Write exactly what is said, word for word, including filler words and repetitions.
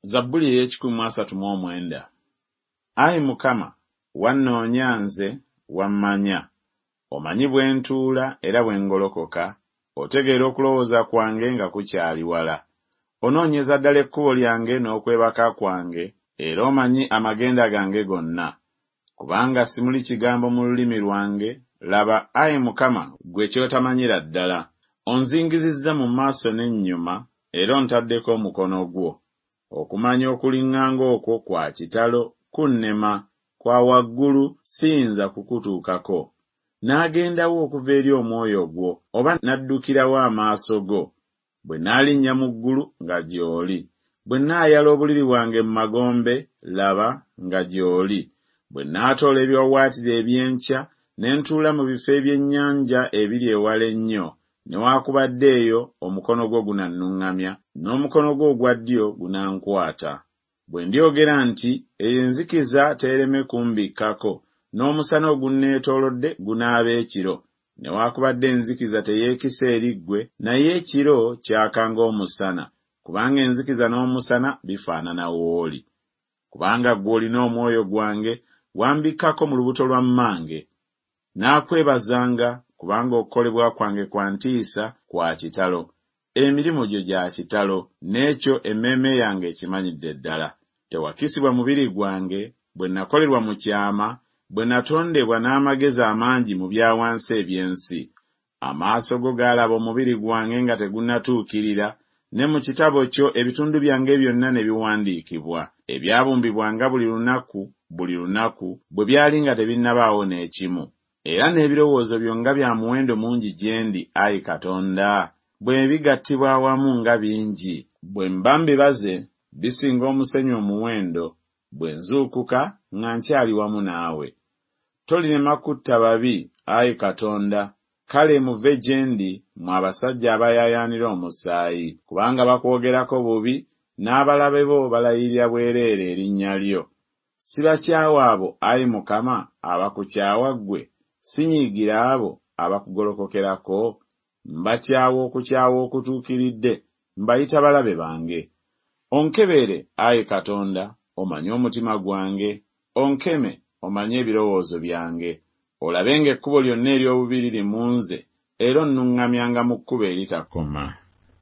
Zabbuli ey'ekikumi mu asatu mu omwenda. Ayi Mukama, wannoonya nze, wammanya. Omanyi bwe ntuula era bwe ngolokoka, otegeera okulowooza kwange nga kukyali wala. Onoonyeza ddala ekkubo lyange n'okwebaka kwange, era omanyi amagenda gange gonna. Kubanga simuli kigambo mu lulimi lwange, laba, Ayi Mukama, ggwe ky'otamanyira ddala. Onzingizizza mu maaso n'ennyuma, era ontaddeko omukono gwo. Okumanya okuliŋŋanga okwo kwa kitalo kunnema, kwa waggulu siyinza kukutuukako. N'agendawo okuva eri omwoyo gwo, oba n'addukirawo amaaso go, bwe naalinnya mu ggulu nga gy'oli. Bwe naayala obuliri bwange mu magombe, laba nga gy'oli. Bwe naatoola ebiwawaatiro eby'enkya, ne ntuula mu bifo eby'ennyanja ebiri ewala ennyo, newaakubadde eyo omukono gwo gunannuŋŋamya, n'omukono gwo ogwa ddyo gunankwata. Bwe ndyogera nti eyo enzikiza teereme kumbikkako, n'omusana ogunneetoolodde gunaaba ekiro, newaakubadde enzikiza teyeekisa eri ggwe, naye ekiro kyakanga omusana, kubanga enzikiza n'omusana bifaanana w'oli. Kubanga ggwe olina omwoyo gwange, wambikkako mu lubuto lwa mmange. Naakwebazanga, kubanga okukolebwa kwange kwa ntiisa kwa kitalo. Emirimu gyo gya kitalo, n'ekyo emmeeme yange ekimanyidde ddala. Tewakisibwa mubiri gwange, bwe nakolerwa mu kyama, bwe natondebwa n'amagezi amangi mu bya wansi eby'ensi. Amaaso go gaalaba omubiri gwange nga tegunnatuukirira, ne mu kitabo kyo ebitundu byange byonna ne biwandiikibwa, ebyabumbibwanga buli lunaku buli lunaku, bwe byali nga tebinnabaawo n'ekimu. Era n'ebirowoozo byo nga bya muwendo mungi gye ndi, Ayi Katonda, bwe bigattibwa awamu nga bingi. Bwe mba mbibaze, bisinga omusenyu omuwendo, bwe nzuukuka nga nkyali wamu naawe. Tolinema kutta babi, Ayi Katonda, kale muve gye ndi, mmwe abasajja abayaayaanira omusaayi, kubanga bakwogerako bubi, n'abalabe bo balayirira bwereere erinnya lyo. Sibakyawa abo, Ayi Mukama, abakukyawa ggwe, sinyiigira abo abakugolokokerako. Mbakyawa okukyawa okutuukiridde, mbayita balabe bange. Onkebere, Ayi Katonda, omanye omutima gwange, onkeme, omanye ebirowoozo byange. Olabenga ekkubo lyonna ery'obubi liri mu nze, era onnuŋŋamyanga mu kkubo eritakoma.